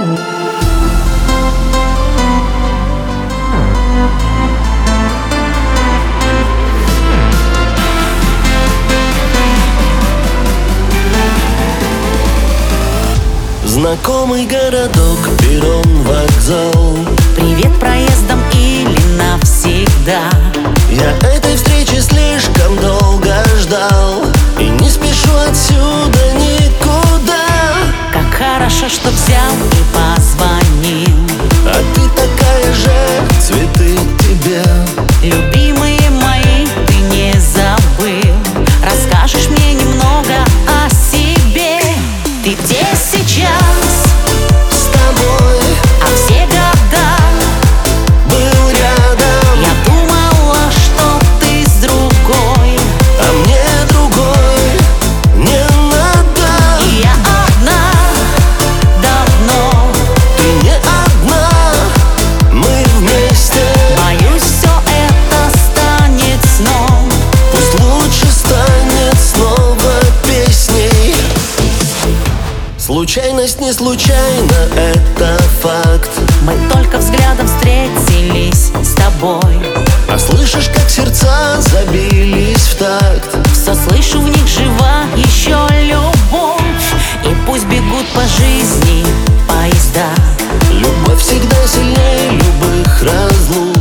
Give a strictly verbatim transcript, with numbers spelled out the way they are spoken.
Знакомый городок, перрон, вокзал. Привет проездом или навсегда. Я этой встречи слишком долго ждал и не спешу отсюда никуда. Как хорошо, что взял и позвонил. А ты такая же, цветы тебе. Любимые мои, ты не забыл. Расскажешь мне немного о себе. Ты где сейчас? С тобой А все года был рядом. я думала, что ты с другой. А мне другой не надо. И я одна давно. Ты не одна, мы вместе. Боюсь, все это станет сном. Пусть лучше станет снова песней. Случайность не случайна, это факт. Мы только взглядом встретились с тобой. А слышишь, как сердца забились в такт? Все слышу, в них жива еще любовь. И пусть бегут по жизни поезда. Любовь всегда сильнее любых разлук.